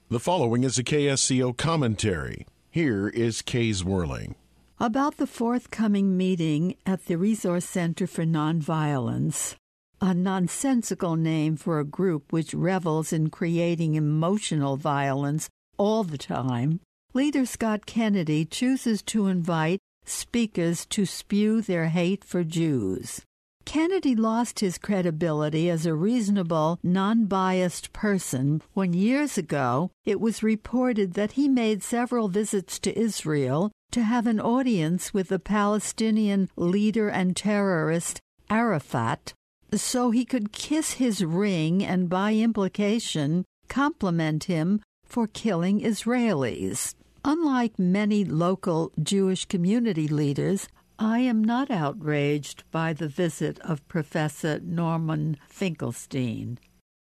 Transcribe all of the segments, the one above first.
The following is a KSCO commentary. Here is Kay's Whirling. About the forthcoming meeting at the Resource Center for Nonviolence, a nonsensical name for a group which revels in creating emotional violence all the time, Leader Scott Kennedy chooses to invite speakers to spew their hate for Jews. Kennedy lost his credibility as a reasonable, non-biased person when years ago it was reported that he made several visits to Israel to have an audience with the Palestinian leader and terrorist Arafat so he could kiss his ring and, by implication, compliment him for killing Israelis. Unlike many local Jewish community leaders, I am not outraged by the visit of Professor Norman Finkelstein.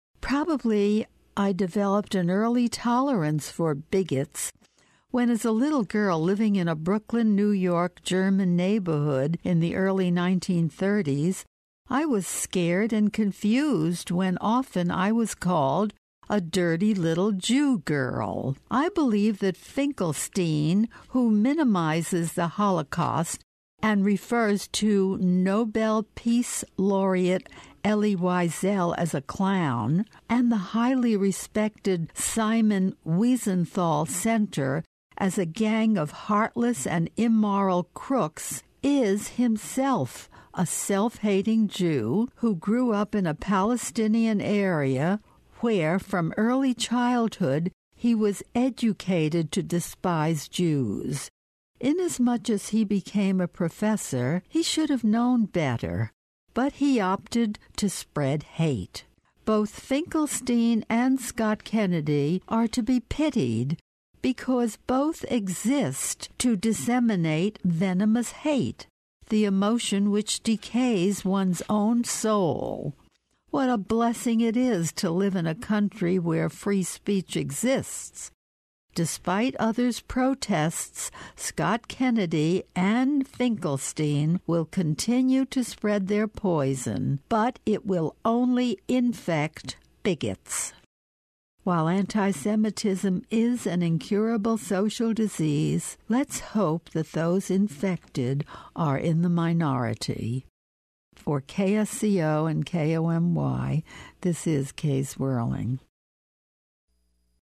Probably I developed an early tolerance for bigots when, as a little girl living in a Brooklyn, New York German neighborhood in the early 1930s, I was scared and confused when often I was called a dirty little Jew girl. I believe that Finkelstein, who minimizes the Holocaust and refers to Nobel Peace Laureate Elie Wiesel as a clown, and the highly respected Simon Wiesenthal Center as a gang of heartless and immoral crooks, is himself a self-hating Jew who grew up in a Palestinian area where, from early childhood, he was educated to despise Jews. Inasmuch as he became a professor, he should have known better, but he opted to spread hate. Both Finkelstein and Scott Kennedy are to be pitied because both exist to disseminate venomous hate, the emotion which decays one's own soul. What a blessing it is to live in a country where free speech exists. Despite others' protests, Scott Kennedy and Finkelstein will continue to spread their poison, but it will only infect bigots. While anti-Semitism is an incurable social disease, let's hope that those infected are in the minority. For KSCO and KOMY, this is Kay Swirling.